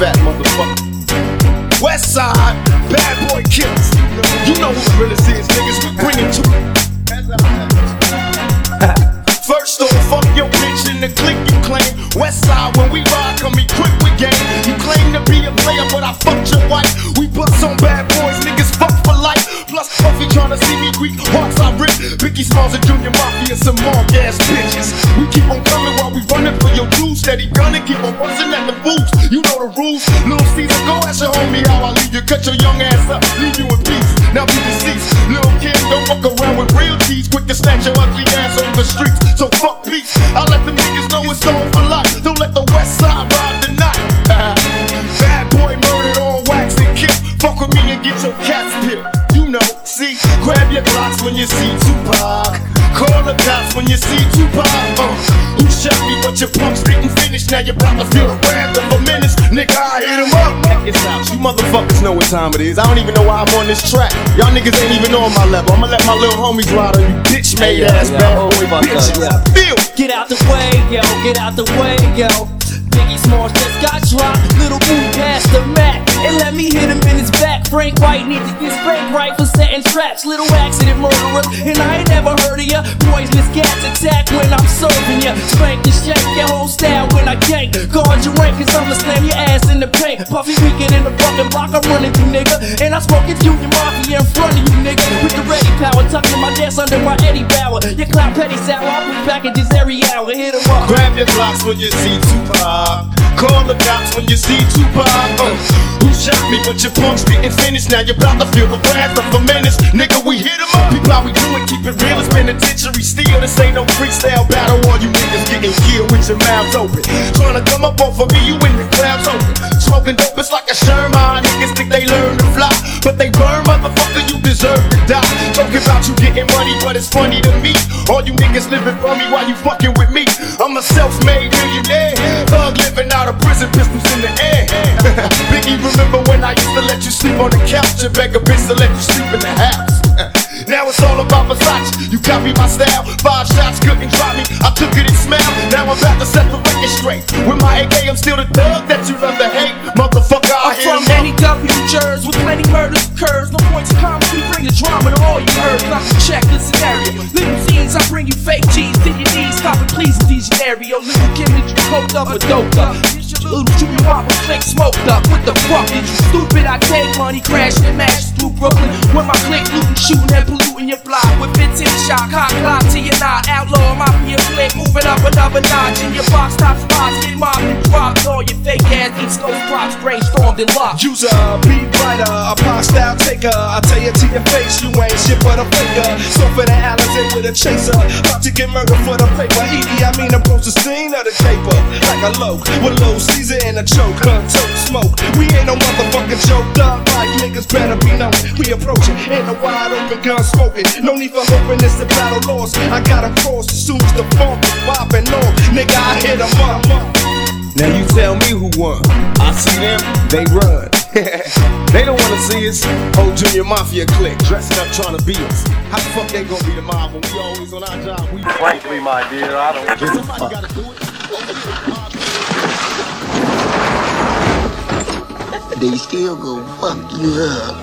fat motherfucker. West Side, bad boy killers. You know who the realest is, niggas. We bring it to First off, fuck your bitch in the clique you claim. West Side, when we ride, come equipped with game. You claim to be a player, but I fucked your wife. We bust on bad boys, niggas fuck for life. Plus Puffy tryna see me weak, hearts I rip. Biggie Smalls and Junior Mafia, some mark ass bitches. We keep on coming while we running for your dues. Steady gunning, keep on busting at the boots. You know the rules. Little Caesar, go ask your homie how I leave you. Cut your young ass up, leave you in peace. Now be deceased. Little kid, don't fuck around with real G's. Quick to snatch your ugly ass off the streets. So fuck peace. I let them niggas know it's on for life. Don't let the West Side ride the night. Bad boy murdered on wax and kill. Fuck with me and get your cats peeled. You know, see, grab your Glocks when you see Tupac. Call the cops when you see Tupac. You shot me, but your punks didn't finish. Now you're about to feel the wrath of a menace. Nigga, I hit him up. Check this out. You motherfuckers know what time it is. I don't even know why I'm on this track. Y'all niggas ain't even on my level. I'ma let my little homies ride on you bitch made ass bad boy bitches. Feel. Get out the way, yo. Get out the way, yo. Biggie Smalls just got dropped. Little move past the Mac and let me hit him in his back. Frank White need to get spanked right for setting traps. Little accident murderer, and I ain't never heard of ya. Poisonous gas attack when I'm serving ya. Spank and shake your whole style when I gank. Guard your rank, cause I'ma slam your ass in the paint. Puffy weekend in the fucking block, I'm running through, nigga. And I spoke at Junior Mafia in front of you, nigga. With the ready power, tucking my gas under my Eddie Bauer. Your clout petty sour, I put packages every hour. Hit 'em up. Grab your Glocks when you see Tupac. Call the cops when you see Tupac. Who shot me, but your punks didn't finish. Now you're about to feel the wrath of a menace. Nigga, we hit 'em up. People, how we do it, keep it real. It's penitentiary steel. This ain't no freestyle battle. All you niggas getting killed with your mouths open. Trying to come up off of me, you in the clouds open. Smoking dope, it's like a Sherman. Niggas think they learn to fly, but they burn, motherfucker, you deserve to die. Talking about you getting money, but it's funny to me. All you niggas living for me while you fucking with me. I'm a self-made millionaire. Thug living out of prison, pistols in the air. Biggie, remember when I used to let you sleep on the couch and beg a bitch to let you sleep in the house? Now it's all about Versace. You copy my style. 5 shots couldn't drop me. I took it and smiled. Now I'm about to set the record straight. With my AK, I'm still the thug that you love to hate. Motherfucker, I hit I'm from any Jersey with plenty murders occurs. No points of comedy, bring the drama to all you heard. Not to check the scenario. Limousines, I bring you fake G's to your knees. Stop it, please, DeGenario. Little Kim, did you coked up or doped up? Little Junior Whopper click smoked up. What the fuck is you stupid? I take money, crashing and mashed through Brooklyn. With my click looting, shooting and polluting your block. With 15 shot, cock clock to your knot. Outlaw, mafia click, moving up another notch. In your box top spots, get mobbed and dropped. All your fake ass East Coast props, brainstormed and locked. Use a beat writer, a pop style taker. I tell you to your face, you ain't shit but a faker. So for the Alizé with a chaser, about to get murdered for the paper. Edie, I mean approach the scene of the caper. Like a loke, with low Caesar and a choke, tote smoke. We ain't no motherfucking joke, dog. Like niggas better be known. We approaching in a wide open gun smoking. No need for hoping it's the battle lost. I got 'em crossed as soon as the funk is popping off. Nigga, I hit 'em up. Now you tell me who won. I see them, they run. They don't wanna see us. Whole Junior Mafia clique dressing up trying to beat us. How the fuck they gonna be the mob when we always on our job? Frankly, my dear, I don't give a fuck. Somebody gotta do it. They still go fuck you up.